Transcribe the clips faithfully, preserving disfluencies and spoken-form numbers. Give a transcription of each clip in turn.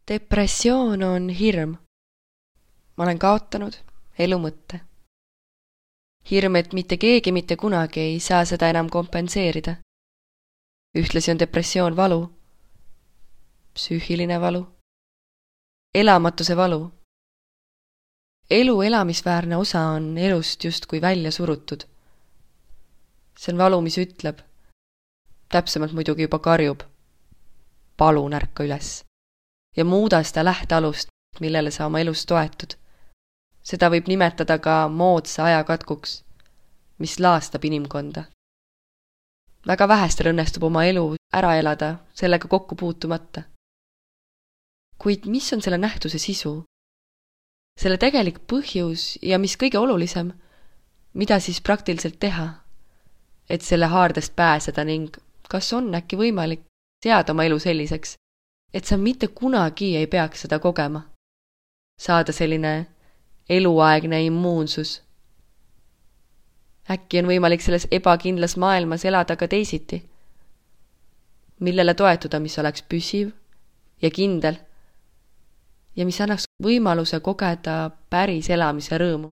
Depressioon on hirm. Ma olen kaotanud elu mõtte. Hirm, et mitte keegi mitte kunagi ei saa seda enam kompenseerida. Ühtlasi on depressioon valu. Psüühiline valu. Elamatuse valu. Elu elamisväärne osa on elust justkui välja surutud. See on valu, mis ütleb. Täpsemalt muidugi juba karjub. Palun ärka üles. Ja muuda seda lähtealust, millele sa oma elus toetud. Seda võib nimetada ka moodsa ajakatkuks, mis laastab inimkonda. Väga vähestel õnnestub oma elu ära elada, sellega kokku puutumata. Kuid mis on selle nähtuse sisu? Selle tegelik põhjus ja mis kõige olulisem, mida siis praktiliselt teha, et selle haardest pääseda ning kas on äkki võimalik seada oma elu selliseks, et sa mitte kunagi ei peaks seda kogema. Saada selline eluaegne immuunsus. Äkki on võimalik selles ebakindlas maailmas elada ka teisiti, millele toetuda, mis oleks püsiv ja kindel ja mis annaks võimaluse kogeda päris elamise rõõmu.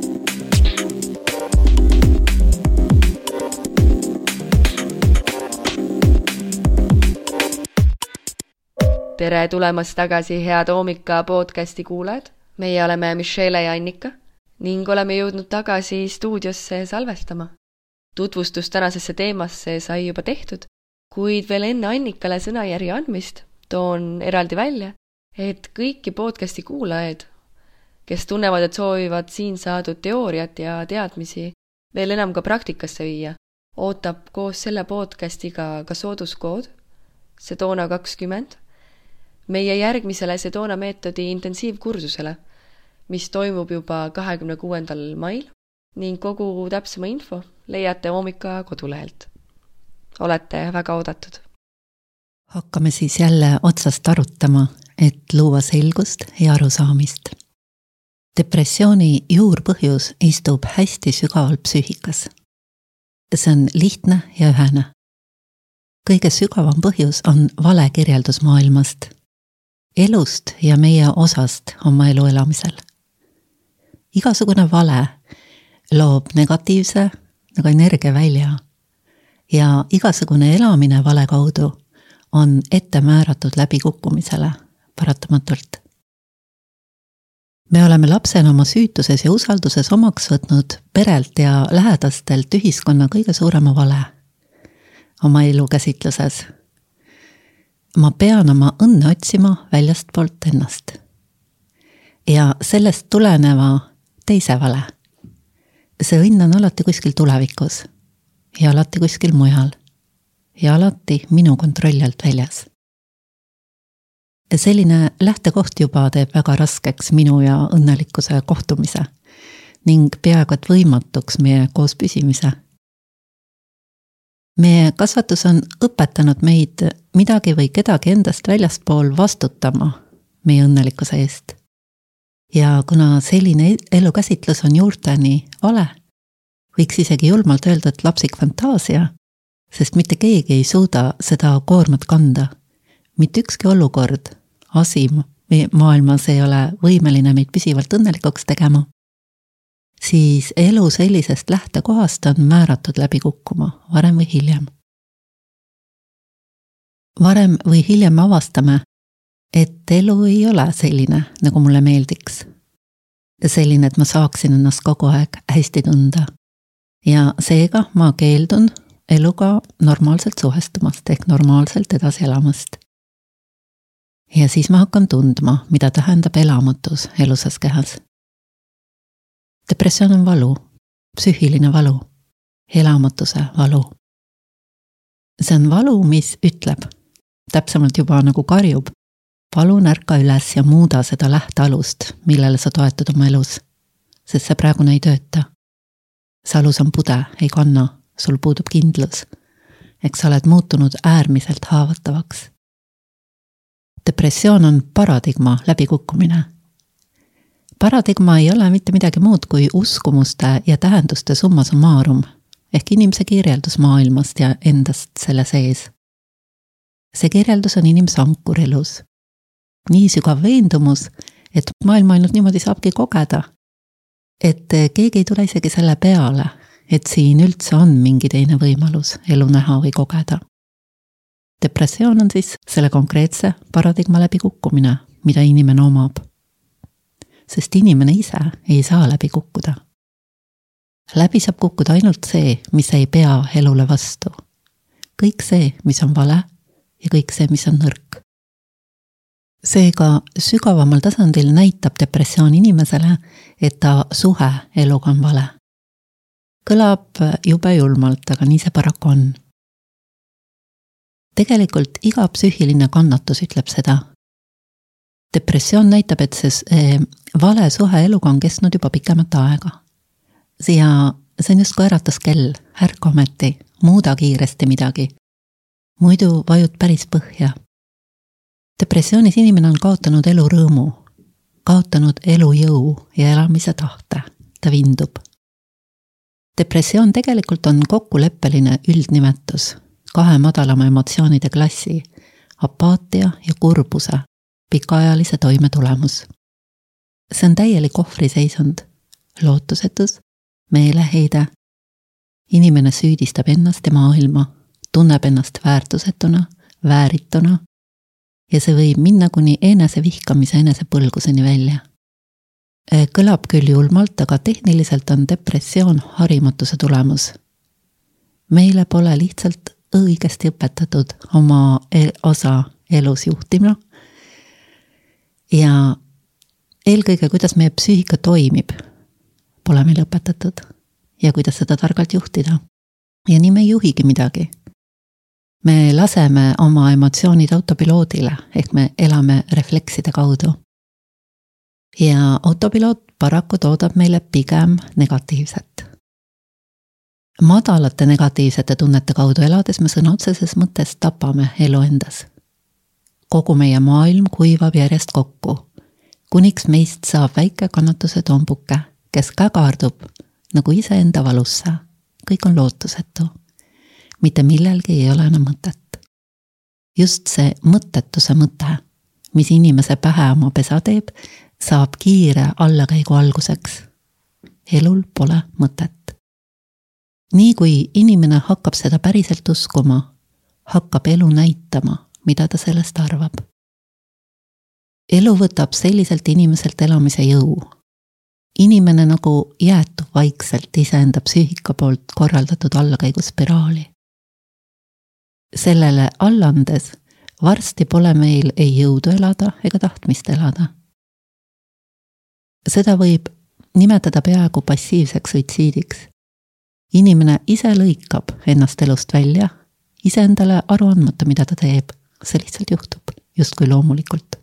Tere tulemast tagasi Head Hommika podcasti kuulajad. Meie oleme Michelle ja Annika ning oleme jõudnud tagasi stuudiosse salvestama. Tutvustus tänasesse teemasse sai juba tehtud, kuid veel enne Annikale sõnajärje andmist toon eraldi välja, et kõiki podcasti kuulajaid, kes tunnevad, et soovivad siin saadud teooriat ja teadmisi veel enam ka praktikasse viia, ootab koos selle podcastiga ka sooduskood Sedona kakskümmend meie järgmisele Sedona meetodi intensiivkursusele, mis toimub juba kahekümne kuuendal mail ning kogu täpsema info leiate Hommika kodulehelt. Olete väga oodatud. Hakkame siis jälle otsast arutama, et luua selgust ja arusaamist. Depressiooni juurpõhjus istub hästi sügaval psüühikas. See on lihtne ja ühene. Kõige sügavam põhjus on vale kirjeldus maailmast, elust ja meie osast oma elu elamisel. Igasugune vale loob negatiivse nagu energia välja ja igasugune elamine vale kaudu on ette määratud läbikukkumisele paratamatult. Me oleme lapsena oma süütuses ja usalduses omaks võtnud perelt ja lähedastelt ühiskonna kõige suurema vale oma elu käsitluses. Ma pean oma õnne otsima väljastpoolt ennast. Ja sellest tuleneva teise vale. See õnn on alati kuskil tulevikus ja alati kuskil mujal ja alati minu kontrolli alt väljas. Selline lähtekoht juba teeb väga raskeks minu ja õnnelikkuse kohtumise ning peaaegu et võimatuks meie koos püsimise. Meie kasvatus on õpetanud meid midagi või kedagi endast väljaspool vastutama meie õnnelikkuse eest. Ja kuna selline elukäsitlus on juurteni vale, võiks isegi julmalt öelda, et lapsik fantaasia, sest mitte keegi ei suuda seda koormat kanda. Mitte ükski olukord, asi või maailmas ei ole võimeline meid püsivalt õnnelikuks tegema, siis elu sellisest lähtekohast on määratud läbi kukkuma, varem või hiljem. Varem või hiljem avastame, et elu ei ole selline, nagu mulle meeldiks. Selline, et ma saaksin ennast kogu aeg hästi tunda. Ja seega ma keeldun eluga normaalselt suhestumast ehk normaalselt edasi elamast. Ja siis ma hakkan tundma, mida tähendab elamatus elusas kehas. Depressioon on valu, psüühiline valu, elamatuse valu. See on valu, mis ütleb, täpsemalt juba nagu karjub, palun ärka üles ja muuda seda lähtealust, millele sa toetud oma elus, sest see praegune ei tööta. See alus on pude, ei kanna, sul puudub kindlus, ehk sa oled muutunud äärmiselt haavatavaks. Depressioon on paradigma läbikukkumine. Paradigma ei ole mitte midagi muud kui uskumuste ja tähenduste summa summarum, ehk inimese kirjeldus maailmast ja endast selle sees. See kirjeldus on inimese ankur elus. nii sügav veendumus, et maailma ainult niimoodi saabki kogeda. Et keegi ei tule isegi selle peale, et siin üldse on mingi teine võimalus elu näha või kogeda. Depressioon on siis selle konkreetse paradigma läbi kukkumine, mida inimene omab. Sest inimene ise ei saa läbi kukkuda. Läbi saab kukkuda ainult see, mis ei pea elule vastu. Kõik see, mis on vale ja kõik see, mis on nõrk. Seega sügavamal tasandil näitab depressioon inimesele, et ta suhe eluga on vale. Kõlab jube julmalt, aga nii see paraku on. Tegelikult iga psüühiline kannatus ütleb seda. Depressioon näitab, et see vale suhe eluga on kestnud juba pikemat aega. Ja see on just kui äratas kell, ärka ometi, muuda kiiresti midagi. Muidu vajud päris põhja. Depressioonis inimene on kaotanud elu rõõmu, kaotanud elu jõu ja elamise tahte. Ta vindub. Depressioon tegelikult on kokkuleppeline üldnimetus, kahe madalama emotsioonide klassi, apaatia ja kurbuse, pikaajalise toime tulemus. See on täielik ohvriseisund, lootusetus, meeleheide. Inimene süüdistab ennast ja maailma, tunneb ennast väärtusetuna, väärituna ja see võib minna kuni enese vihkamise enese põlguseni välja. Kõlab küll julmalt, aga tehniliselt on depressioon harimatuse tulemus. Meile pole lihtsalt õigesti õpetatud oma osa elus juhtima ja eelkõige, kuidas meie psüühika toimib, pole meil õpetatud ja kuidas seda targalt juhtida. Ja nii me ei juhigi midagi. Me laseme oma emotsioonid autopiloodile, ehk me elame reflekside kaudu. Ja autopiloot paraku toodab meile pigem negatiivset. Madalate negatiivsete tunnete kaudu elades me sõna otseses mõttes tapame elu endas. Kogu meie maailm kuivab järjest kokku, kuniks meist saab väike kannatuse tombuke, kes kägardub nagu iseenda valusse. Kõik on lootusetu. Mitte millelgi ei ole enam mõtet. Just see mõttetuse mõte, mis inimese pähe oma pesa teeb, saab kiire allakäigu alguseks. Elul pole mõtet. Nii kui inimene hakkab seda päriselt uskuma, hakkab elu näitama, mida ta sellest arvab. Elu võtab selliselt inimeselt elamise jõu. Inimene nagu jäetub vaikselt iseenda psüühika poolt korraldatud allakäigu spiraali. Sellele allandes varsti pole meil ei jõudu elada ega tahtmist elada. Seda võib nimetada peaaegu passiivseks suitsiidiks. Inimene ise lõikab ennast elust välja, ise endale aru andmata, mida ta teeb. See lihtsalt juhtub, justkui loomulikult.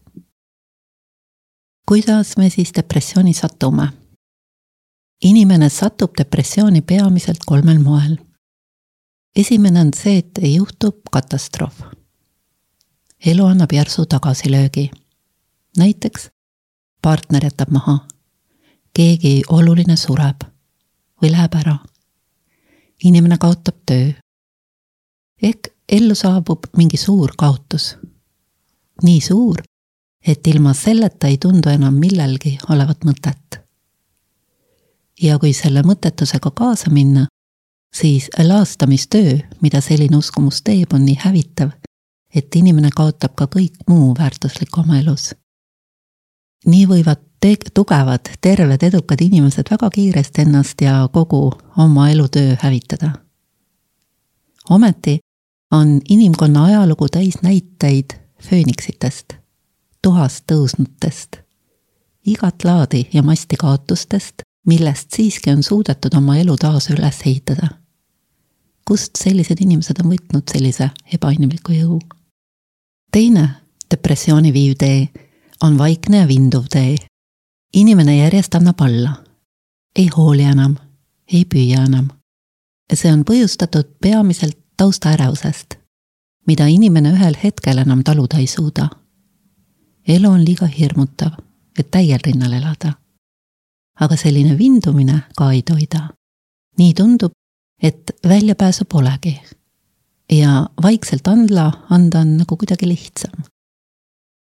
Kuidas me siis depressiooni satume? Inimene satub depressiooni peamiselt kolmel moel. Esimene on see, et juhtub katastroof. Elu annab järsu tagasilöögi. Näiteks partner jätab maha, keegi oluline sureb või läheb ära. Inimene kaotab töö. Ehk ellu saabub mingi suur kaotus. Nii suur, et ilma selleta ei tundu enam millelgi olevat mõtet. Ja kui selle mõttetusega kaasa minna, siis laastamistöö, mida selline uskumus teeb, on nii hävitav, et inimene kaotab ka kõik muu väärtuslik oma elus. Nii võivad te- tugevad, terved, edukad inimesed väga kiiresti ennast ja kogu oma elutöö hävitada. Ometi on inimkonna ajalugu täis näiteid fööniksitest, tuhast tõusnutest, igat laadi ja masti kaotustest, millest siiski on suudetud oma elu taas üles ehitada. Kust sellised inimesed on võtnud sellise ebainimliku jõu? Teine depressiooni viiv tee on vaikne ja vinduv tee. Inimene järjest annab alla. Ei hooli enam, ei püüa enam. See on põhjustatud peamiselt tausta ärevusest, mida inimene ühel hetkel enam taluda ei suuda. Elu on liiga hirmutav, et täiel rinnal elada. Aga selline vindumine ka ei toida. Nii tundub, et väljapääsu polegi. Ja vaikselt andla anda on nagu kuidagi lihtsam.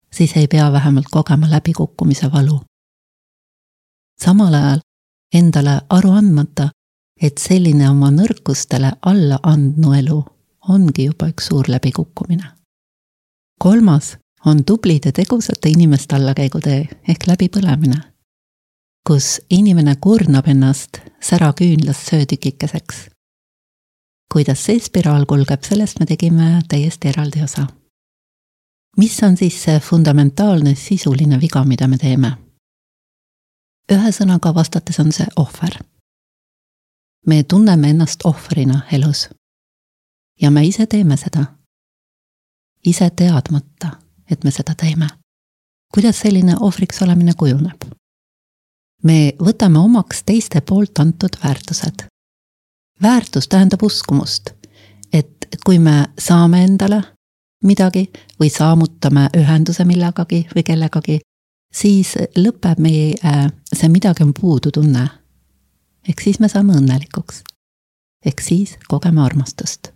siis ei pea vähemalt kogema läbikukkumise valu. Samal ajal endale aru andmata, et selline oma nõrkustele alla andnu elu ongi juba üks suur läbikukkumine. Kolmas on tublide tegusate inimeste allakäigutee ehk läbipõlemine, kus inimene kurnab ennast säraküünlast söötükikeseks. Kuidas see spiraal kulgeb, sellest me tegime täiesti eraldi osa. Mis on siis see fundamentaalne sisuline viga, mida me teeme? Ühe sõnaga vastates on see ohver. Me tunneme ennast ohvrina elus. Ja me ise teeme seda. Ise teadmata, et me seda teeme. Kuidas selline ohvriks olemine kujuneb? Me võtame omaks teiste poolt antud väärtused. Väärtus tähendab uskumust, et kui me saame endale midagi või saamutame ühenduse millegagi või kellegagi, siis lõpeb meie see midagi on puudu tunne. Ehk siis me saame õnnelikuks. Ehk siis kogeme armastust.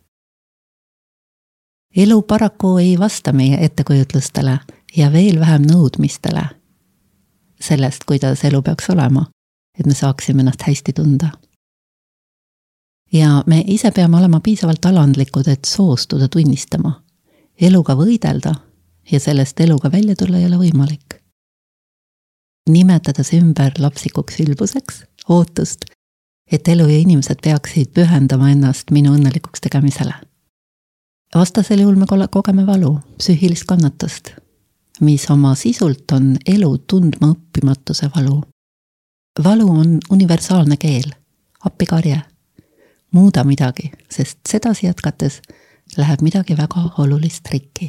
Elu paraku ei vasta meie ettekujutlustele ja veel vähem nõudmistele sellest, kuidas elu peaks olema, et me saaksime ennast hästi tunda. Ja me ise peame olema piisavalt alandlikud, et soostuda tunnistama. Eluga võidelda ja sellest eluga välja tulla ei ole võimalik. Nimetades ümber lapsikuks ülbuseks, ootust, et elu ja inimesed peaksid pühendama ennast minu õnnelikuks tegemisele. Vastasel juhul me kogeme valu, psüühilist kannatust, mis oma sisult on elu tundma õppimatuse valu. Valu on universaalne keel, appikarje. Muuda midagi, sest sedasi jätkates läheb midagi väga olulist rikki.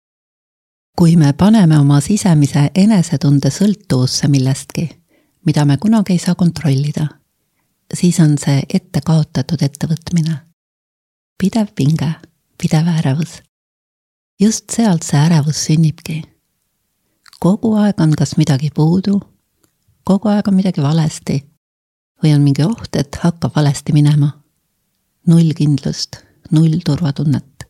Kui me paneme oma sisemise enesetunde sõltuvusse millestki, mida me kunagi ei saa kontrollida, siis on see ette kaotatud ettevõtmine. Pidev pinge, pidev ärevus. Just sealt see ärevus sünnibki. Kogu aeg on kas midagi puudu, kogu aeg on midagi valesti või on mingi oht, et hakkab valesti minema. Null kindlust, null turvatunnet.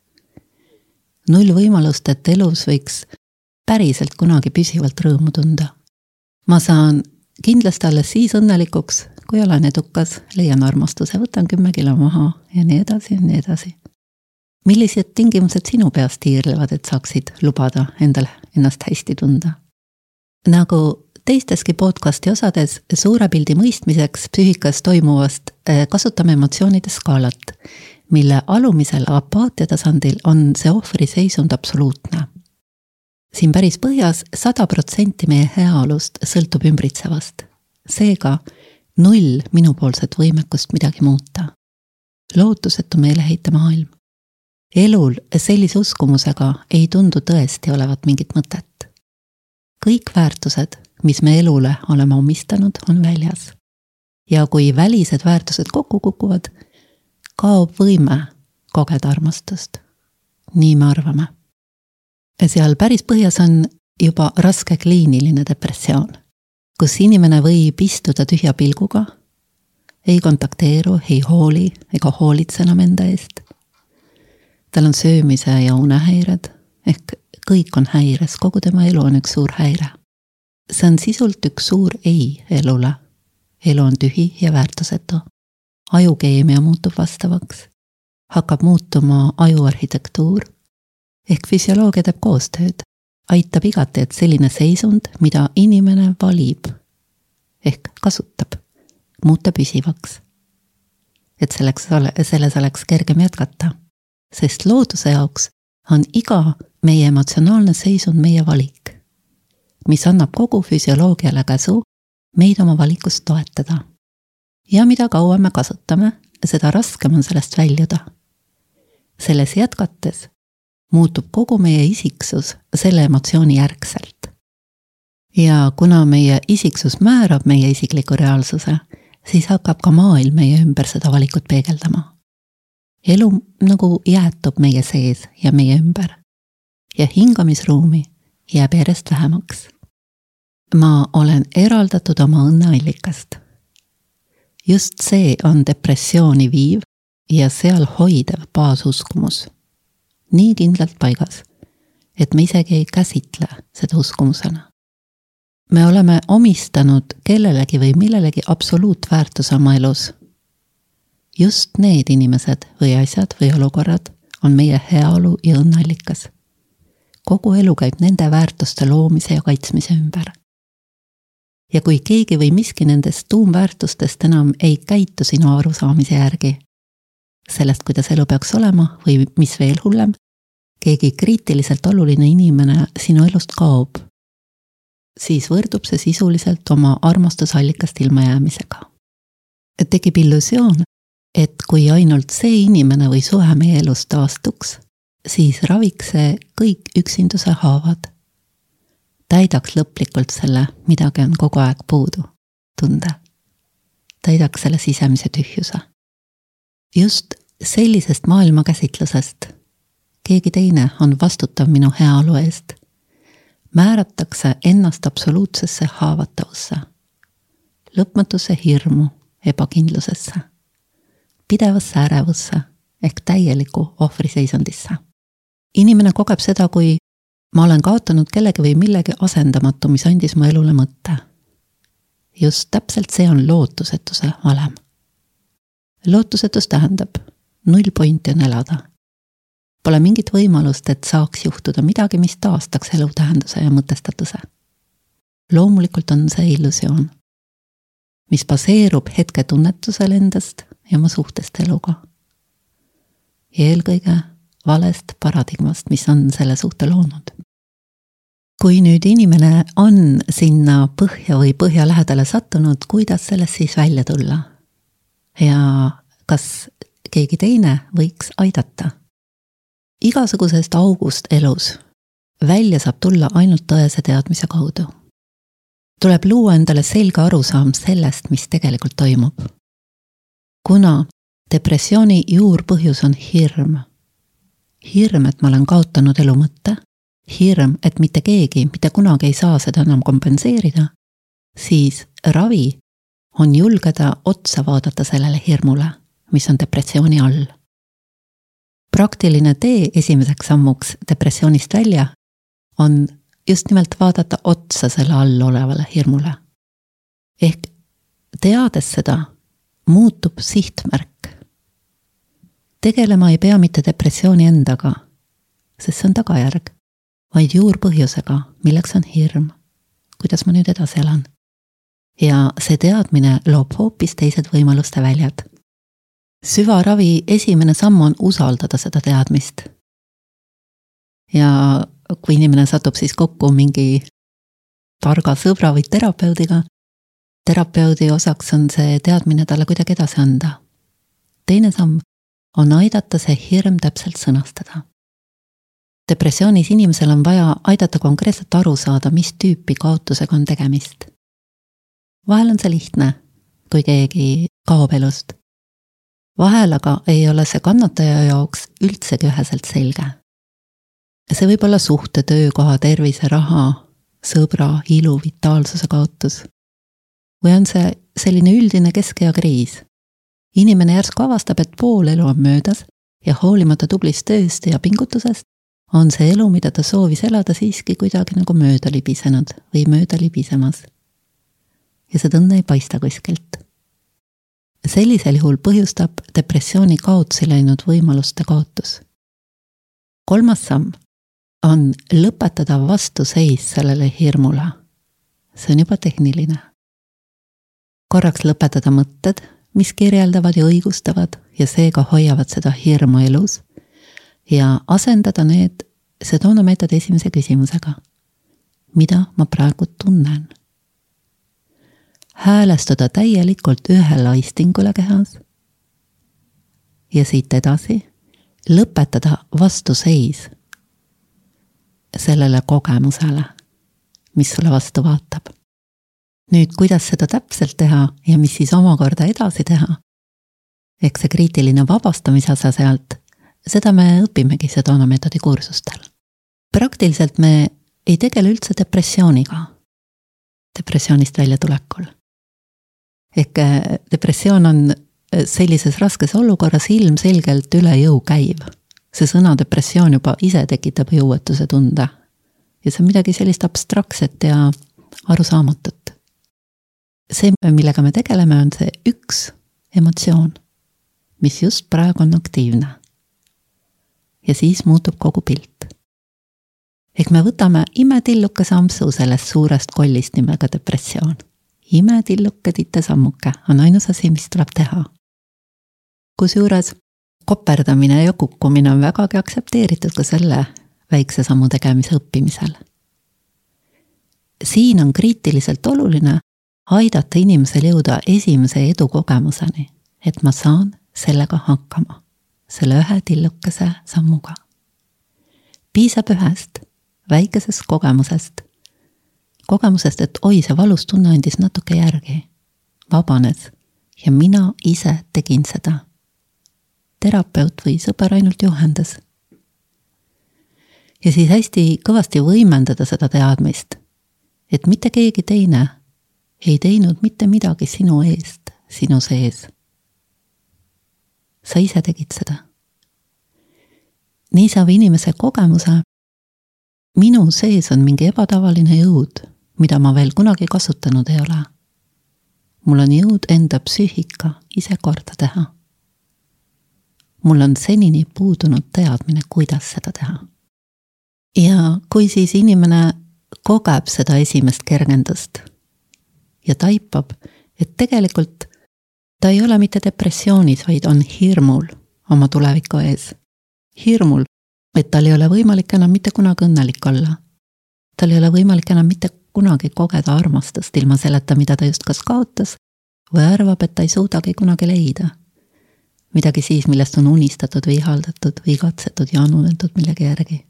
Null võimalust, et elus võiks päriselt kunagi püsivalt rõõmu tunda. Ma saan kindlasti alles siis õnnelikuks, kui olen edukas, leian armastuse, võtan kümme kilo maha ja nii edasi ja nii edasi. Millised tingimused sinu peas tiirlevad, et saaksid lubada endale ennast hästi tunda? Nagu teisteski podcasti osades suure pildi mõistmiseks psüühikas toimuvast kasutame emotsioonide skaalat, mille alumisel apaatia tasandil on see ohvri seisund absoluutne. Siin päris põhjas sada protsenti meie heaolust sõltub ümbritsevast. Seega null minupoolset võimekust midagi muuta. Lootusetu meeleheita maailm. Elul sellise uskumusega ei tundu tõesti olevat mingit mõtet. Kõik väärtused, mis me elule oleme omistanud, on väljas. Ja kui välised väärtused kokku kukuvad, kaob võime kogeda armastust. Nii me arvame. Seal päris põhjas on juba raske kliiniline depressioon, kus inimene võib istuda tühja pilguga, ei kontakteeru, ei hooli ega hoolitse enam enda eest. Tal on söömise ja unehäired, ehk kõik on häires, kogu tema elu on üks suur häire. See on sisult üks suur ei elule. Elu on tühi ja väärtusetu. Ajukeemia muutub vastavaks. Hakkab muutuma ajuarhitektuur. Ehk füsioloogia teeb koostööd. Aitab igati, et selline seisund, mida inimene valib, ehk kasutab, muuta püsivaks. Et selleks, selles oleks kergem jätkata. Sest looduse jaoks on iga meie emotsionaalne seisund meie valik, mis annab kogu füsioloogiale käsu meid oma valikust toetada. Ja mida kauem me kasutame, seda raskem on sellest väljuda. Selles jätkates muutub kogu meie isiksus selle emotsiooni järgselt. Ja kuna meie isiksus määrab meie isikliku reaalsuse, siis hakkab ka maailm meie ümber seda valikut peegeldama. Elu nagu jäätub meie sees ja meie ümber ja hingamisruumi jääb järjest vähemaks. Ma olen eraldatud oma õnneallikast. Just see on depressiooni viiv ja seal hoidev baasuskumus. Nii kindlalt paigas, et me isegi ei käsitle seda uskumusena. Me oleme omistanud kellelegi või millelegi absoluutväärtuse oma elus. Just need inimesed või asjad või olukorrad on meie heaolu ja õnnallikas. Kogu elu käib nende väärtuste loomise ja kaitsmise ümber. Ja kui keegi või miski nendest tuumväärtustest enam ei käitu sinu arusaamise järgi, sellest, kuidas elu peaks olema või mis veel hullem, keegi kriitiliselt oluline inimene sinu elust kaob, siis võrdub see sisuliselt oma armastusallikast ilmajäämisega. Tekib illusioon, et kui ainult see inimene või suhe meie elus taastuks, siis raviks see kõik üksinduse haavad. Täidaks lõplikult selle, midagi on kogu aeg puudu, tunde. Täidaks selle sisemise tühjuse. Just sellisest maailmakäsitlusest keegi teine on vastutav minu heaolu eest. Määratakse ennast absoluutsesse haavatavusse, lõpmatusse hirmu, ebakindlusesse, pidevasse ärevusse ehk täieliku ohvriseisundisse. Inimene kogeb seda, kui ma olen kaotanud kellegi või millegi asendamatu, mis andis mu elule mõtte. Just täpselt see on lootusetuse valem. Lootusetus tähendab, null pointi on elada. Pole mingit võimalust, et saaks juhtuda midagi, mis taastaks elu tähenduse ja mõtestatuse. Loomulikult on see illusioon, mis baseerub hetke tunnetusel endast ja oma suhtest eluga. Ja eelkõige valest paradigmast, mis on selle suhte loonud. Kui nüüd inimene on sinna põhja või põhja lähedale sattunud, kuidas sellest siis välja tulla? Ja kas keegi teine võiks aidata? Igasugusest august elus välja saab tulla ainult tõese teadmise kaudu. Tuleb luua endale selge arusaam sellest, mis tegelikult toimub. Kuna depressiooni juurpõhjus on hirm, hirm, et ma olen kaotanud elu mõtte, hirm, et mitte keegi, mitte kunagi ei saa seda enam kompenseerida, siis ravi on julgeda otsa vaadata sellele hirmule, mis on depressiooni all. Praktiline tee esimeseks sammuks depressioonist välja on just nimelt vaadata otsa selle all olevale hirmule. Ehk teades seda, muutub sihtmärk. Tegelema ei pea mitte depressiooni endaga, sest see on tagajärg, vaid juurpõhjusega, milleks on hirm, kuidas ma nüüd edasi elan. Ja see teadmine loob hoopis teised võimaluste väljad. Süvaravi esimene samm on usaldada seda teadmist. Ja kui inimene satub siis kokku mingi targa sõbra või terapeudiga, terapeudi osaks on see teadmine talle kuidagi edasi anda. Teine samm on aidata see hirm täpselt sõnastada. Depressioonis inimesel on vaja aidata konkreetselt aru saada, mis tüüpi kaotusega on tegemist. Vahel on see lihtne, kui keegi kaob elust. Vahel aga ei ole see kannataja jaoks üldsegi üheselt selge. See võib olla suhte, töökoha, tervise, raha, sõbra, ilu, vitaalsuse kaotus. Või on see selline üldine keskea kriis. Inimene järsku avastab, et pool elu on möödas ja hoolimata tublist tööst ja pingutusest on see elu, mida ta soovis elada, siiski kuidagi nagu mööda libisenud või mööda libisemas. Ja see õnne ei paista kuskilt. Sellisel juhul põhjustab depressiooni kaotsi läinud võimaluste kaotus. Kolmas samm on lõpetada vastuseis sellele hirmule. See on juba tehniline. Korraks lõpetada mõtted, mis kirjeldavad ja õigustavad ja seega hoiavad seda hirmu elus ja asendada need Sedona meetodi esimese küsimusega. Mida ma praegu tunnen? Häälestuda täielikult ühele aistingule kehas ja siit edasi lõpetada vastuseis sellele kogemusele, mis sulle vastu vaatab. Nüüd, kuidas seda täpselt teha ja mis siis omakorda edasi teha? Ehk see kriitiline vabastamise osa sealt, seda me õpimegi Sedona meetodi kursustel. Praktiliselt me ei tegele üldse depressiooniga, depressioonist välja tulekul. Ehk depressioon on sellises raskes olukorras ilmselgelt üle jõu käiv. see sõna depressioon juba ise tekitab jõuetuse tunde. Ja see on midagi sellist abstraktset ja arusaamatut. See, millega me tegeleme, on see üks emotsioon, mis just praegu on aktiivne. Ja siis muutub kogu pilt. Ehk me võtame imetilluke sampsu sellest suurest kollist nimega depressioon. Imetilluke tite sammuke on ainus asi, mis tuleb teha. Kusjuures koperdamine ja kukkumine on vägagi aktsepteeritud ka selle väikse sammu tegemise õppimisel. Siin on kriitiliselt oluline aidata inimesel jõuda esimese edu kogemuseni, et ma saan sellega hakkama, selle ühe tillukese sammuga. Piisab ühest, väikesest kogemusest, kogemusest, et oi, see valus tunne andis natuke järgi, vabanes ja mina ise tegin seda. Terapeut või sõber ainult juhendas. Ja siis hästi kõvasti võimendada seda teadmist, et mitte keegi teine ei teinud mitte midagi sinu eest, sinu sees. Sa ise tegid seda. Nii saab inimese kogemuse, minu sees on mingi ebatavaline jõud, mida ma veel kunagi kasutanud ei ole. Mul on jõud enda psüühika ise korda teha. Mul on senini puudunud teadmine, kuidas seda teha. Ja kui siis inimene kogeb seda esimest kergendust ja taipab, et tegelikult ta ei ole mitte depressioonis, vaid on hirmul oma tuleviku ees. Hirmul, et tal ei ole võimalik enam mitte kunagi õnnelik olla. Tal ei ole võimalik enam mitte kunagi kogeda armastust ilma selleta, mida ta just kas kaotas või arvab, et ta ei suudagi kunagi leida. Midagi siis, millest on unistatud või ihaldatud või igatsetud ja anunetud millegi järgi.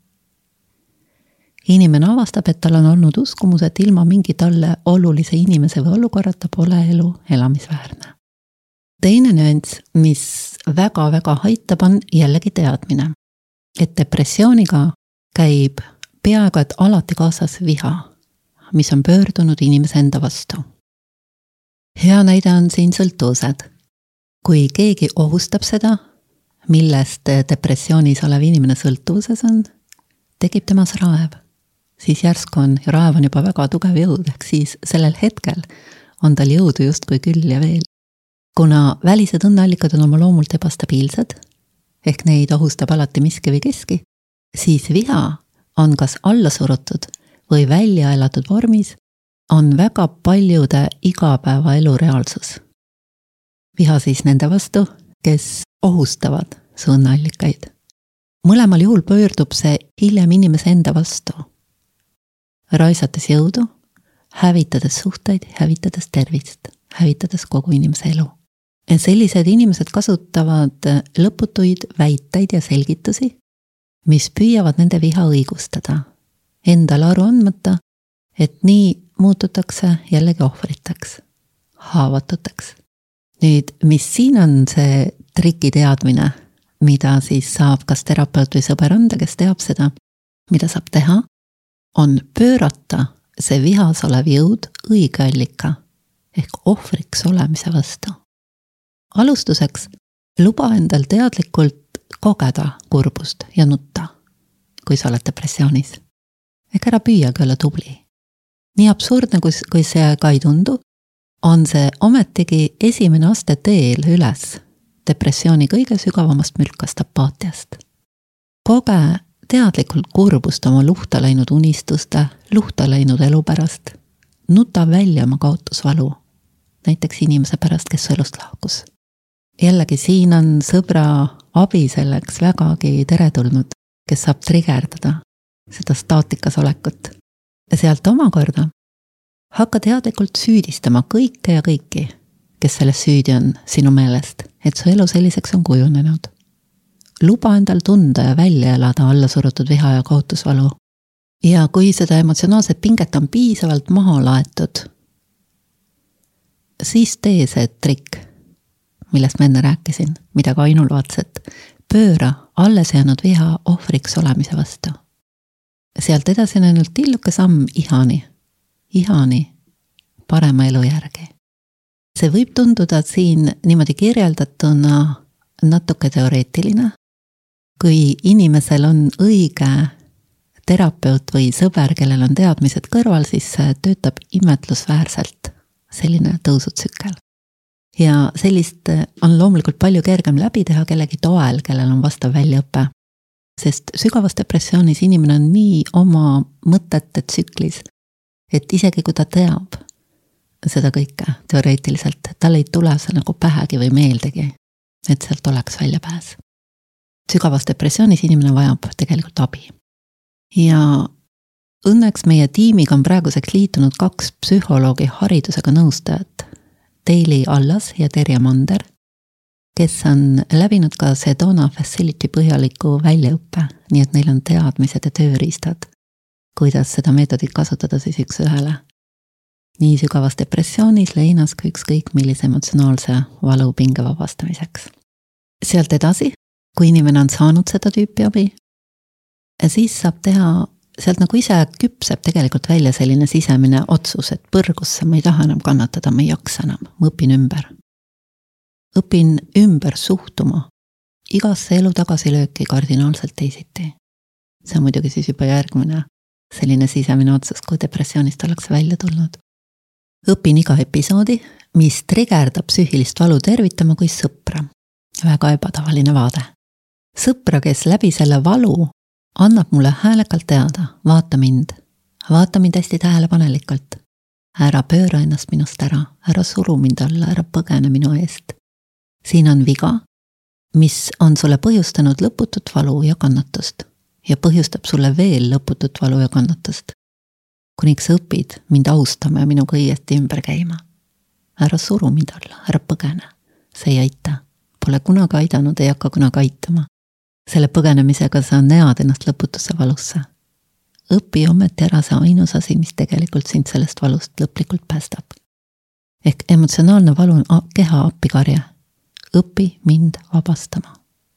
Inimene avastab, et tal on olnud uskumus, et ilma mingi talle olulise inimese või olukorrata pole elu elamisväärne. Teine nüanss, mis väga-väga aitab, on jällegi teadmine, et depressiooniga käib peaaegu et alati kaasas viha, mis on pöördunud inimese enda vastu. Hea näide on siin sõltuvused. Kui keegi ohustab seda, millest depressioonis olev inimene sõltuvuses on, tekib temas raev. Siis järsku on, ja raev on juba väga tugev jõud, ehk siis sellel hetkel on tal jõudu justkui küll ja veel. Kuna välised õnneallikad on oma loomult ebastabiilsed, ehk neid ohustab alati miski või keski, siis viha on kas alla surutud või välja elatud vormis, on väga paljude igapäevaelu reaalsus. Viha siis nende vastu, kes ohustavad su õnneallikaid. Mõlemal juhul pöördub see hiljem inimese enda vastu. Raisates jõudu, hävitades suhteid, hävitades tervist, hävitades kogu inimese elu. Ja sellised inimesed kasutavad lõputuid väiteid ja selgitusi, mis püüavad nende viha õigustada, endal aru andmata, et nii muututakse jällegi ohvriteks, haavatuteks. Nüüd, mis siin on see triki teadmine, mida siis saab kas terapeut või sõber anda, kes teab seda, mida saab teha, on pöörata see vihas olev jõud õige allika ehk ohvriks olemise vastu. Alustuseks luba endal teadlikult kogeda kurbust ja nutta, kui sa oled depressioonis. Ehk ära püüagi olla tubli. Nii absurdne, kui see ka ei tundu, on see ometigi esimene aste teel üles depressiooni kõige sügavamast mülkast apaatiast. Koge teadlikult kurbust oma luhta läinud unistuste, luhta läinud elu pärast. Nuta välja oma kaotusvalu, näiteks inimese pärast, kes elust lahkus. Jällegi siin on sõbra abi selleks vägagi teretulnud, kes saab trigerdada seda staatikas olekut. Ja sealt omakorda hakka teadlikult süüdistama kõike ja kõiki, kes selles süüdi on sinu meelest, et su elu selliseks on kujunenud. Luba endal tunda ja välja elada alla surutud viha ja kaotusvalu. Ja kui seda emotsionaalset pinget on piisavalt maha laetud, siis tee see trikk, millest ma enne rääkisin, mida ka Ainul vaatset, pööra alles jäänud viha ohvriks olemise vastu. Sealt edasi on ainult tilluke samm ihani, ihani parema elu järgi. See võib tunduda siin niimoodi kirjeldatuna natuke teoreetiline, kui inimesel on õige terapeut või sõber, kellel on teadmised kõrval, siis töötab imetlusväärselt selline tõusutsükkel. Ja sellist on loomulikult palju kergem läbi teha kellegi toel, kellel on vastav väljaõpe. Sest sügavas depressioonis inimene on nii oma mõtete tsüklis, et isegi kui ta teab seda kõike teoreetiliselt, tal ei tule see nagu pähegi või meeldegi, et sealt oleks väljapääs. Sügavas depressioonis inimene vajab tegelikult abi. Ja õnneks meie tiimiga on praeguseks liitunud kaks psühholoogi haridusega nõustajat, Teili Allas ja Terje Mander, kes on läbinud ka Sedona Facility põhjaliku väljaõppe, nii et neil on teadmised ja tööriistad, kuidas seda meetodit kasutada siis üks ühele. Nii sügavas depressioonis, leinas kui ükskõik millise emotsionaalse valu pinge vabastamiseks. Sealt edasi, kui inimene on saanud seda tüüpi abi, siis saab teha, sealt nagu ise küpseb tegelikult välja selline sisemine otsus, et põrgusse ma ei taha enam kannatada, ma ei jaksa enam, ma õpin ümber. Õpin ümber suhtuma igasse elu tagasilööki kardinaalselt teisiti. See on muidugi siis juba järgmine selline sisemine otsus, kui depressioonist ollakse välja tulnud. Õpin iga episoodi, mis trigerdab psüühilist valu tervitama kui sõpra. Väga ebatavaline vaade. Sõpra, kes läbi selle valu annab mulle häälekalt teada, vaata mind, vaata mind hästi tähelepanelikult. Ära pööra ennast minust ära, ära suru mind alla, ära põgene minu eest. Siin on viga, mis on sulle põhjustanud lõputut valu ja kannatust ja põhjustab sulle veel lõputut valu ja kannatust. Kuniks sa õpid mind austama ja minuga õieti ümber käima. Ära suru mind alla, ära põgene. See ei aita. Pole kunagi aidanud, ei hakka kunagi aitama. Selle põgenemisega sa näad ennast lõputusse valusse. Õpi ometi ära see ainus asi, mis tegelikult sind sellest valust lõplikult päästab. Ehk emotsionaalne valu on keha appikarje. Õpi mind vabastama.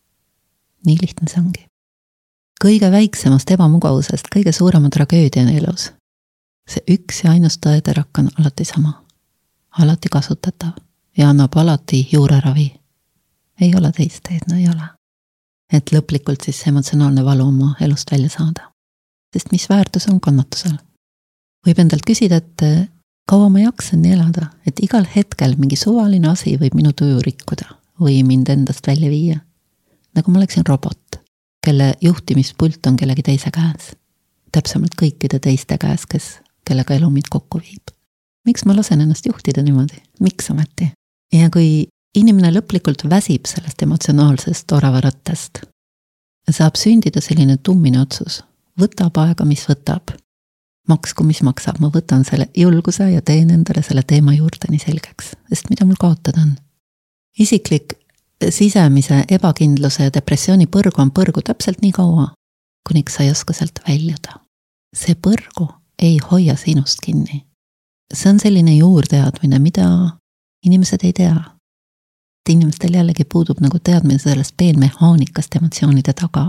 Nii lihtne see ongi. Kõige väiksemast ebamugavusest, kõige suurema tragöödia elus. See üks ja ainus tõederakk on alati sama. Alati kasutatav ja annab alati juureravi. Ei ole teist teed, no ei ole. Et lõplikult siis emotsionaalne valu oma elust välja saada. Sest mis väärtus on kannatusel? Võib endalt küsida, et kaua ma jaksan nii elada, et igal hetkel mingi suvaline asi võib minu tuju rikkuda või mind endast välja viia. Nagu ma oleksin robot, kelle juhtimispult on kellegi teise käes. Täpsemalt kõikide teiste käes, kes, kellega elu mind kokku viib. Miks ma lasen ennast juhtida niimoodi? Miks ometi? Ja kui inimene lõplikult väsib sellest emotsionaalsest oravarattest, saab sündida selline tummine otsus. Võtab aega, mis võtab. Maksku, mis maksab. Ma võtan selle julguse ja teen endale selle teema juurde nii selgeks. Sest mida mul kaotada on? Isiklik sisemise ebakindluse ja depressiooni põrgu on põrgu täpselt nii kaua, kuniks sa ei oska sealt väljuda. See põrgu ei hoia sinust kinni. See on selline juurteadmine, mida inimesed ei tea. Inimestel jällegi puudub nagu teadmine sellest peenmehaanikast emotsioonide taga.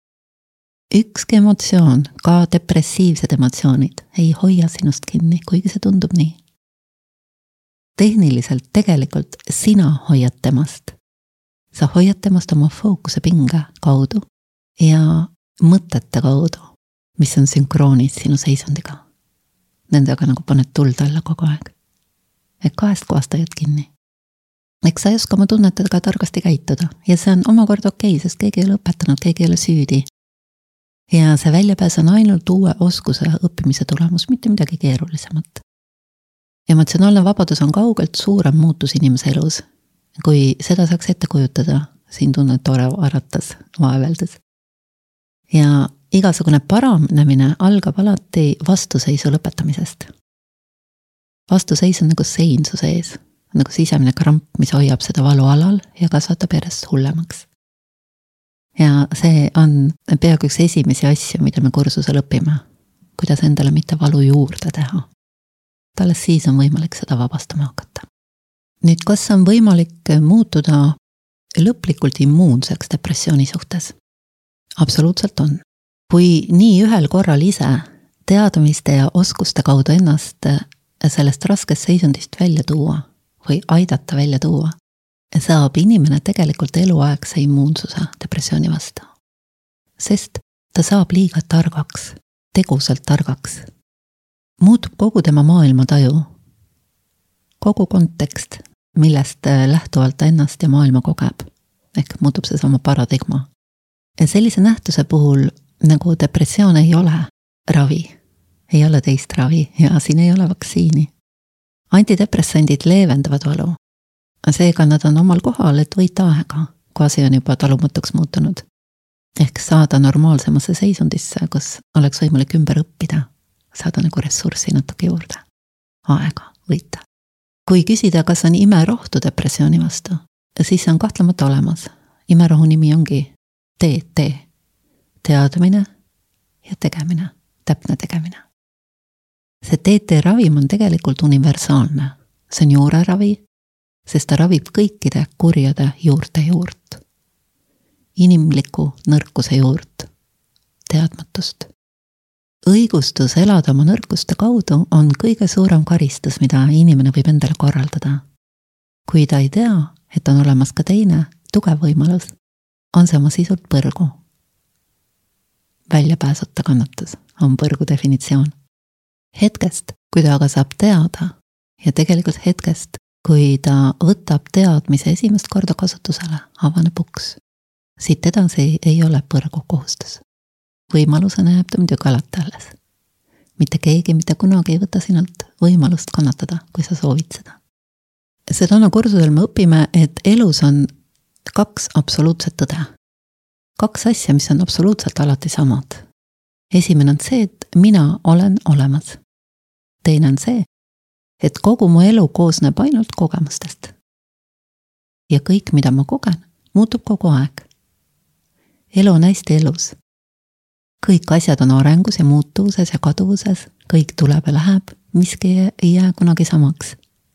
Ükski emotsioon, ka depressiivsed emotsioonid, ei hoia sinust kinni, kuigi see tundub nii. Tehniliselt tegelikult sina hoiad temast. Sa hoiad temast oma fookuse pinge kaudu ja mõtete kaudu, mis on sünkroonis sinu seisundiga. Nendega nagu paned tuld alla kogu aeg. Et kahest kohast hoiad kinni. Eks sa ei oska oma tunnetega targasti käituda ja see on omakorda okei, sest keegi ei ole õpetanud, keegi ei ole süüdi. Ja see väljapääs on ainult uue oskuse õppimise tulemus, mitte midagi keerulisemat. Emotsionaalne vabadus on kaugelt suurem muutus inimese elus. Kui seda saaks ette kujutada, siin tunned tore aratas vaeveldes. Ja igasugune paranemine algab alati vastuseisu lõpetamisest. Vastuseis on nagu sein su sees, nagu sisemine kramp, mis hoiab seda valu alal ja kasvatab järjest hullemaks. Ja see on peaaegu üks esimesi asju, mida me kursusel õpime, kuidas endale mitte valu juurde teha. Alles siis on võimalik seda vabastama hakata. Nüüd, kas on võimalik muutuda lõplikult immuunseks depressiooni suhtes? Absoluutselt on. Kui nii ühel korral ise teadmiste ja oskuste kaudu ennast sellest raskest seisundist välja tuua või aidata välja tuua, saab inimene tegelikult eluaegse immuunsuse depressiooni vastu. sest ta saab liiga targaks, tegusalt targaks. Muutub kogu tema maailmataju, kogu kontekst, millest lähtuvalt ta ennast ja maailma kogeb, ehk muutub see sama paradigma. Ja sellise nähtuse puhul, nagu depressioon ei ole ravi, ei ole teist ravi ja siin ei ole vaktsiini. Antidepressandid leevendavad valu, seega nad on omal kohal, et võita aega, kui asi on juba talumatuks muutunud. Ehk saada normaalsemasse seisundisse, kus oleks võimalik ümber õppida, saada nagu ressurssi natuke juurde, aega võita. Kui küsida, kas on imerohtu depressiooni vastu, siis on kahtlemata olemas. Imerohu nimi ongi T T, teadmine ja tegemine, täpne tegemine. See T T ravim on tegelikult universaalne. See on juureravi, sest ta ravib kõikide kurjade juurte juurt. Inimliku nõrkuse juurt, teadmatust. Õigustus elada oma nõrkuste kaudu on kõige suurem karistus, mida inimene võib endale korraldada. Kui ta ei tea, et on olemas ka teine, tugev võimalus, on see oma sisult põrgu. Väljapääsuta kannatus on põrgu definitsioon. Hetkest, kui ta aga saab teada, ja tegelikult hetkest, kui ta võtab teadmise esimest korda kasutusele, avaneb uks. Siit edasi ei ole põrgu kohustus. Võimalusena jääb ta muidugi alati alles. Mitte keegi mitte kunagi ei võta sinult võimalust kannatada, kui sa soovid seda. Sedana kursusel me õpime, et elus on kaks absoluutset tõde. Kaks asja, mis on absoluutselt alati samad. Esimene on see, et mina olen olemas. Teine on see, et kogu mu elu koosneb ainult kogemustest. Ja kõik, mida ma kogen, muutub kogu aeg. Elu on hästi elus. Kõik asjad on arengus ja muutuvuses ja kaduvuses, kõik tuleb ja läheb, miski ei jää kunagi samaks.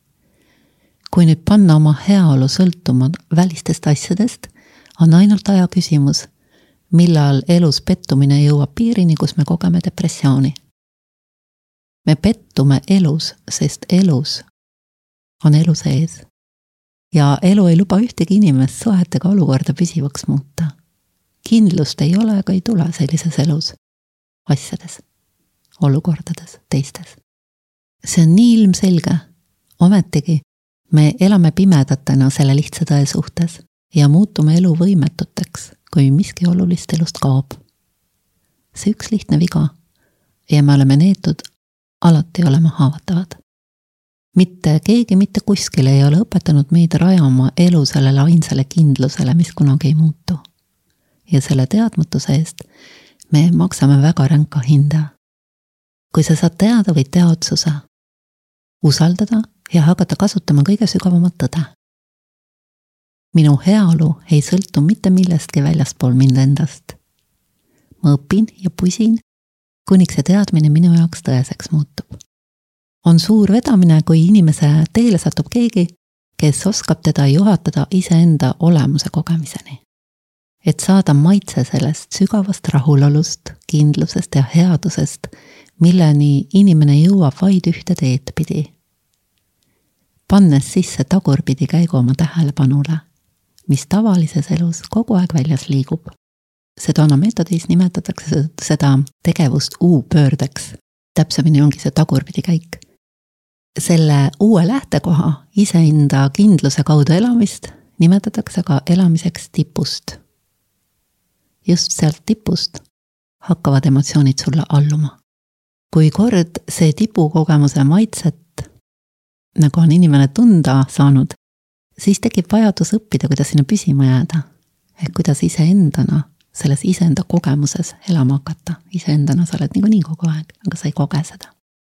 Kui nüüd panna oma heaolu sõltuma välistest asjadest, on ainult aja küsimus, millal elus pettumine jõuab piirini, kus me kogeme depressiooni. Me pettume elus, sest elus on elu sees. Ja elu ei luba ühtegi inimest suhetega olukorda püsivaks muuta. Kindlust ei ole, aga ei tule sellises elus, asjades, olukordades, teistes. See on nii ilmselge, ometigi me elame pimedatena selle lihtsa tõe suhtes ja muutume elu võimetuteks, kui miski olulist elust kaob. See üks lihtne viga ja me oleme neetud alati olema haavatavad. Mitte keegi mitte kuskil ei ole õpetanud meid rajama elu sellele ainsale kindlusele, mis kunagi ei muutu. Ja selle teadmatuse eest me maksame väga ränka hinda. Kui sa saad teada või teha otsuse, usaldada ja hakata kasutama kõige sügavamat tõde. Minu heaolu ei sõltu mitte millestki väljaspool mind endast. Ma õpin ja pusin, kuniks see teadmine minu jaoks tõeseks muutub. On suur vedamine, kui inimese teele satub keegi, kes oskab teda juhatada iseenda olemuse kogemiseni. Et saada maitse sellest sügavast rahulolust, kindlusest ja headusest, milleni inimene jõuab vaid ühte teed pidi. Pannes sisse tagurpidi käigu oma tähelepanule, mis tavalises elus kogu aeg väljas liigub. Sedana meetodis nimetatakse seda tegevust U-pöördeks. Täpsemini ongi see tagurpidi käik. Selle uue lähtekoha iseenda kindluse kaudu elamist nimetatakse ka elamiseks tipust. Just sealt tipust hakkavad emotsioonid sulle alluma. Kui kord see tipukogemuse maitset, nagu on inimene tunda saanud, siis tekib vajadus õppida, kuidas sinna püsima jääda. Ehk kuidas iseendana, selles iseenda kogemuses elama hakata. Iseendana sa oled niikuinii kogu aeg, aga sa ei koge seda.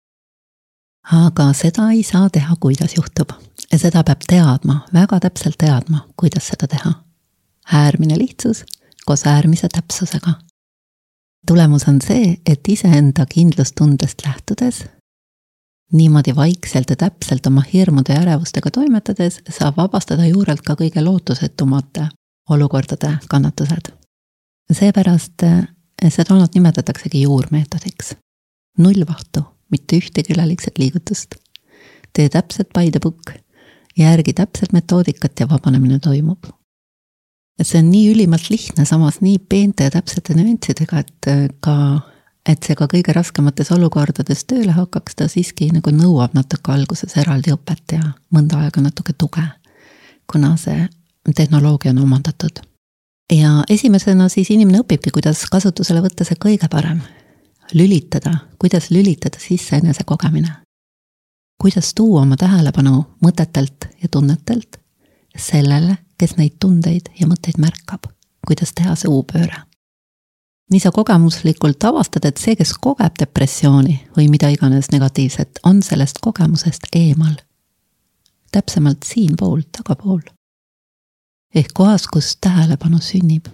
Aga seda ei saa teha, kuidas juhtub. Ja seda peab teadma, väga täpselt teadma, kuidas seda teha. Äärmine lihtsus koos äärmise täpsusega. Tulemus on see, et iseenda kindlustundest lähtudes, niimoodi vaikselt ja täpselt oma hirmude ja ärevustega toimetades, saab vabastada juurelt ka kõige lootusetumate olukordade kannatused. Seepärast seda annat nimetataksegi juurmeetodiks. Nullvahtu, mitte ühtegi üleliigset liigutust. Tee täpselt by the book, järgi täpselt metoodikat ja vabanemine toimub. see on nii ülimalt lihtne, samas nii peente ja täpsete nüanssidega, et ka, et see ka kõige raskemates olukordades tööle hakkaks, ta siiski nagu nõuab natuke alguses eraldi õpet ja mõnda aega natuke tuge, kuna see tehnoloogia on omandatud. Ja esimesena siis inimene õpibki, kuidas kasutusele võtta see kõige parem. Lülitada, kuidas lülitada sisse enese kogemine. Kuidas tuua oma tähelepanu mõtetelt ja tunnetelt sellele, kes neid tundeid ja mõtteid märkab, kuidas teha see uupööre. Nii sa kogemuslikult avastad, et see, kes kogeb depressiooni või mida iganes negatiivset, on sellest kogemusest eemal. Täpsemalt siin pool, tagapool. Ehk kohas, kus tähelepanu sünnib.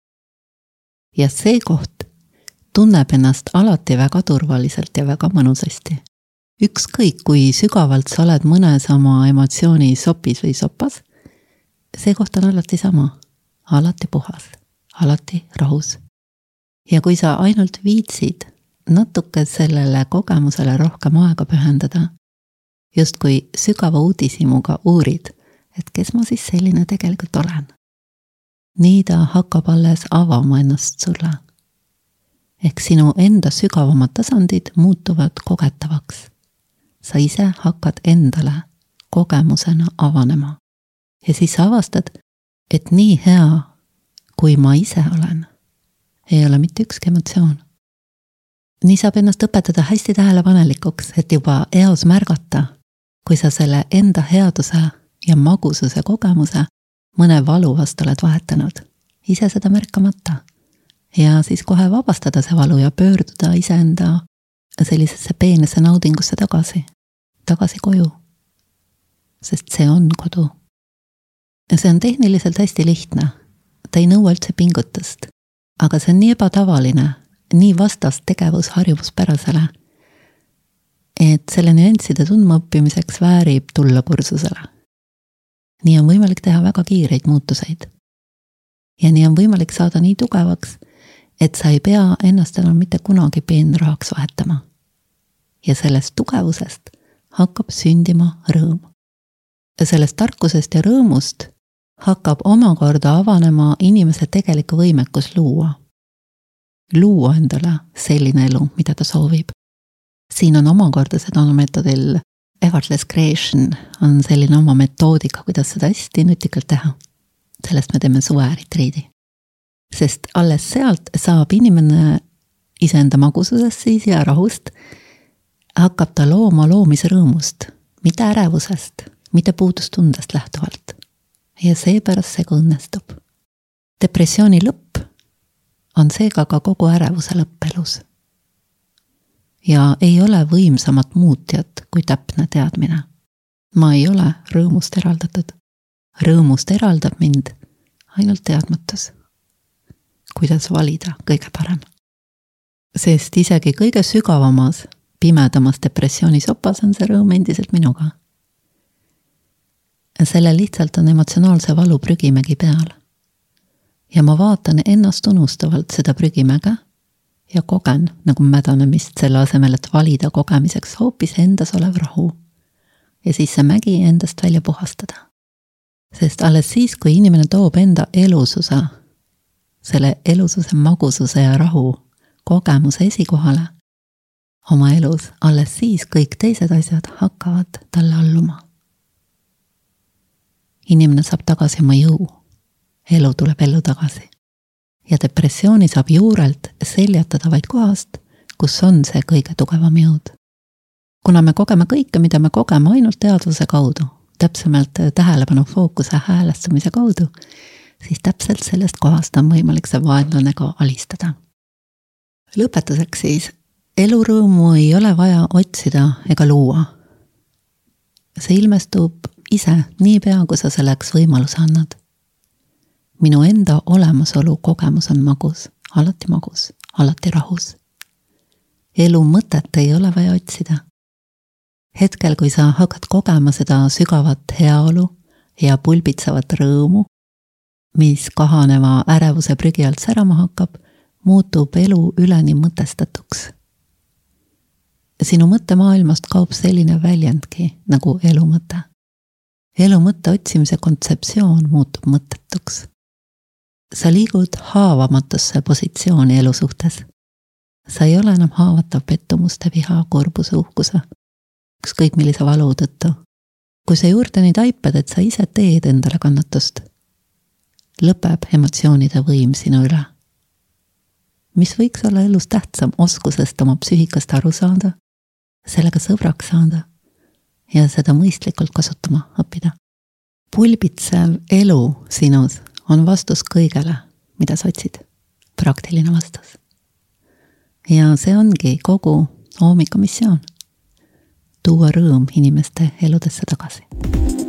Ja see koht tunneb ennast alati väga turvaliselt ja väga mõnusasti. Ükskõik, kui sügavalt sa oled mõnes oma emotsiooni sopis või sopas, see koht on alati sama, alati puhas, alati rahus. Ja kui sa ainult viitsid natuke sellele kogemusele rohkem aega pühendada, just kui sügava uudishimuga uurid, et kes ma siis selline tegelikult olen. Nii ta hakkab alles avama ennast sulle. Ehk sinu enda sügavamad tasandid muutuvad kogetavaks. Sa ise hakkad endale kogemusena avanema. Ja siis sa avastad, et nii hea, kui ma ise olen, ei ole mitte ükski emotsioon. Nii saab ennast õpetada hästi tähelepanelikuks, et juba eos märgata, kui sa selle enda headuse ja magususe kogemuse mõne valu vastu oled vahetanud, ise seda märkamata. Ja siis kohe vabastada see valu ja pöörduda iseenda sellisesse peenesse naudingusse tagasi, tagasi koju. Sest see on kodu. Ja see on tehniliselt hästi lihtne. Ta ei nõua üldse pingutust. Aga see on nii ebatavaline, nii vastast tegevus harjumuspärasele, et selle nüansside tundmaõppimiseks väärib tulla kursusele. Nii on võimalik teha väga kiireid muutuseid. Ja nii on võimalik saada nii tugevaks, et sa ei pea ennast enam mitte kunagi peenrahaks vahetama. Ja sellest tugevusest hakkab sündima rõõm. Ja sellest tarkusest ja rõõmust hakkab omakorda avanema inimese tegeliku võimekus luua. Luua endale selline elu, mida ta soovib. Siin on omakorda seda meetodil effortless creation on selline oma metoodika, kuidas seda hästi nutikalt teha. Sellest me teeme suve retriidi. Sest alles sealt saab inimene iseenda magususest siis ja rahust, hakkab ta looma loomise rõõmust, mitte ärevusest, mitte puudustundest lähtuvalt. Ja seepärast see ka õnnestub. Depressiooni lõpp on seega ka kogu ärevuse lõppelus. Ja ei ole võimsamat muutjat kui täpne teadmine. Ma ei ole rõõmust eraldatud. Rõõmust eraldab mind ainult teadmatus. Kuidas valida kõige parem. Sest isegi kõige sügavamas, pimedamas depressiooni sopas on see rõõm endiselt minuga. Selle lihtsalt on emotsionaalse valu prügimägi peal. Ja ma vaatan ennast unustavalt seda prügimäge ja kogen nagu mädanemist selle asemel, et valida kogemiseks hoopis endas olev rahu. Ja siis see mägi endast välja puhastada. Sest alles siis, kui inimene toob enda elususe, selle elususe, magususe ja rahu kogemuse esikohale oma elus, alles siis kõik teised asjad hakkavad talle alluma. Inimene saab tagasi oma jõu. Elu tuleb ellu tagasi. Ja depressiooni saab juurelt seljatada vaid kohast, kus on see kõige tugevam jõud. Kuna me kogeme kõike, mida me kogeme ainult teadvuse kaudu, täpsemalt tähelepanu fookuse häälestumise kaudu, siis täpselt sellest kohast on võimalik see vaenlane ka alistada. Lõpetuseks siis, elurõõmu ei ole vaja otsida ega luua. See ilmestub ise nii pea, kui sa selleks võimaluse annad. Minu enda olemasolu kogemus on magus, alati magus, alati rahus. Elu mõtet ei ole vaja otsida. Hetkel, kui sa hakkad kogema seda sügavat heaolu ja pulbitsavat rõõmu, mis kahaneva ärevuse prügi alt särama hakkab, muutub elu üleni mõtestatuks. Sinu mõttemaailmast kaob selline väljendki nagu elu mõte. Elu mõtte otsimise kontseptsioon muutub mõttetuks. sa liigud haavamatusse positsiooni elu suhtes. Sa ei ole enam haavatav pettumuste, viha, kurbuse, uhkuse, ükskõik millise valu tõttu. Kui sa juurde nii taipad, et sa ise teed endale kannatust, lõpeb emotsioonide võim sinu üle. Mis võiks olla elus tähtsam oskusest oma psüühikast aru saada, sellega sõbraks saada ja seda mõistlikult kasutama õppida. Pulbitsev elu sinus on vastus kõigele, mida sa otsid. Praktiline vastus. Ja see ongi kogu Oomika missioon. Tuua rõõm inimeste eludesse tagasi.